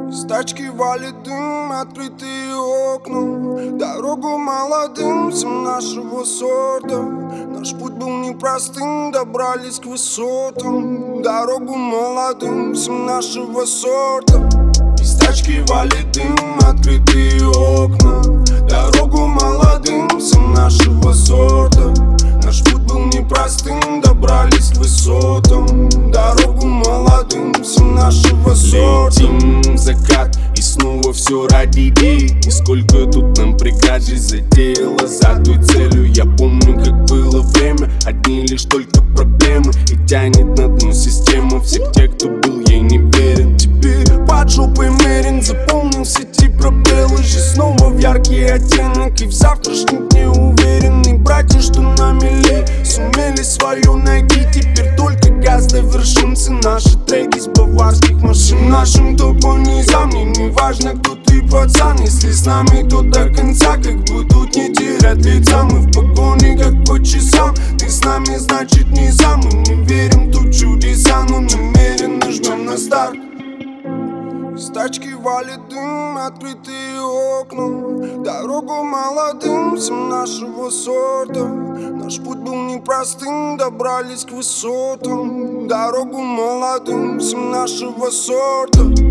Из тачки валит дым, открытые окна. Дорогу молодым, всем нашего сорта. Наш путь был непростым, добрались к высотам. Дорогу молодым, всем нашего сорта. Из тачки валит дым, открытые окна. Дорогу молодым, всем нашего сорта. Наш путь был непростым, добрались к высотам. Дорогу молодым, всем нашего сорта. Летим в закат, и снова все ради идей. И сколько тут нам преград жизнь затеяла за той целью. Я помню, как было время, одни лишь только проблемы. И тянет на дно систему всех тех, кто был ей не верен. Теперь под жопой мерен, заполнил все те пробелы. Жизнь снова в яркий оттенок, и в завтрашнем дне уверенный. Братья, что на мели, сумели свое найти. Теперь только газ до вершинцы. Наши треки с баварских машин. Нашим топом низам, мне не важно, кто ты, пацан. Если с нами, то до конца, как бы тут не терять лица. Мы в погоне, как по часам. Ты с нами, значит не сам. Мы не верим тут чудеса, но намеренно жмем на старт. Из тачки валит дым, открытые окна. Дорогу молодым, всем нашего сорта. Наш путь был непростым, добрались к высотам. Дорогу молодым, всем нашего сорта.